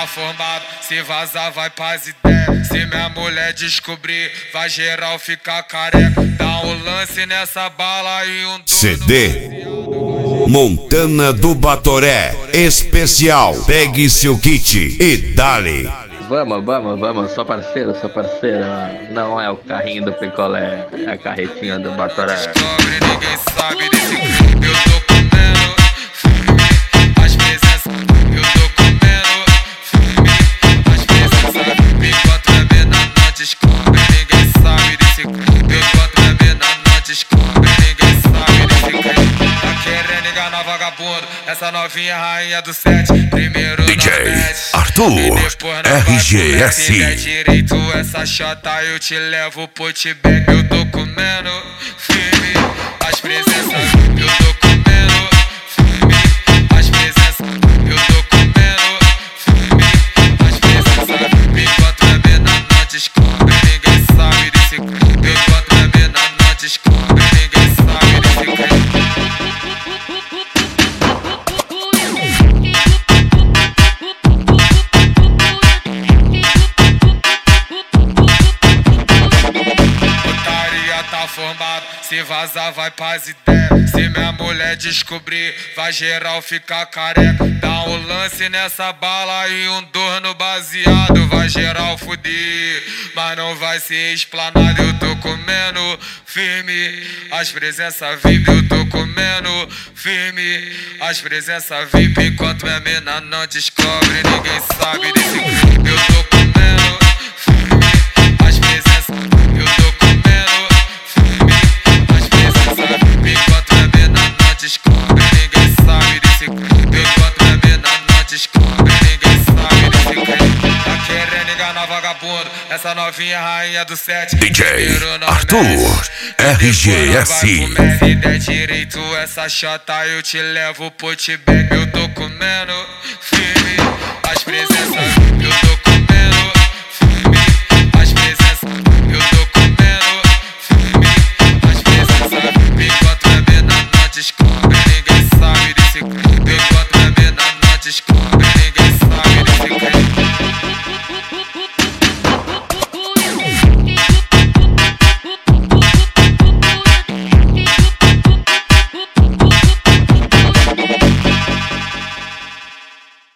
tá formado, se vazar vai pras ideias. Se minha mulher descobrir, vai geral ficar careca. Dá um lance nessa bala e um CD Montana do Batoré especial. Pegue seu kit e dale. Vamos, sou parceiro. Não é o carrinho do picolé, é a carretinha do Batoré. Descobre, ninguém sabe desse crime. Eu tô comendo firme as presenças. Eu tô comendo firme as presenças. Enquanto é menor, descobre, ninguém sabe desse crime. Enquanto é menor, descobre, ninguém sabe desse crime. Tá querendo enganar vagabundo, essa novinha é rainha do set. Primeiro DJ Arthur RGS. Se der direito essa chota eu te levo pro Tibete. Eu tô comendo firme as presenças. Eu tô comendo firme as presenças. Eu tô comendo firme as presenças. Enquanto é menor não descobre, ninguém sabe desse crime. Enquanto é menor não descobre, ninguém sabe desse crime. Tá formado, se vazar vai pras ideias. Se minha mulher descobrir, vai geral ficar careca. Dá um lance nessa bala e um dor no baseado. Vai geral fuder, mas não vai ser explanado. Eu tô comendo firme as presenças VIP. Eu tô comendo firme as presenças VIP. Enquanto minha mina não descobre, ninguém sabe desse crime. Eu tô comendo firme as presenças. Eu tô comendo enquanto é menor não descobre, ninguém sabe desse crime. Enquanto é menor não descobre, ninguém sabe desse crime. Tá querendo enganar vagabundo, essa novinha é rainha do set. DJ Arthur RGS. Se der direito essa chota eu te levo pro Tibete. Eu tô comendo firme as presenças. Eu tô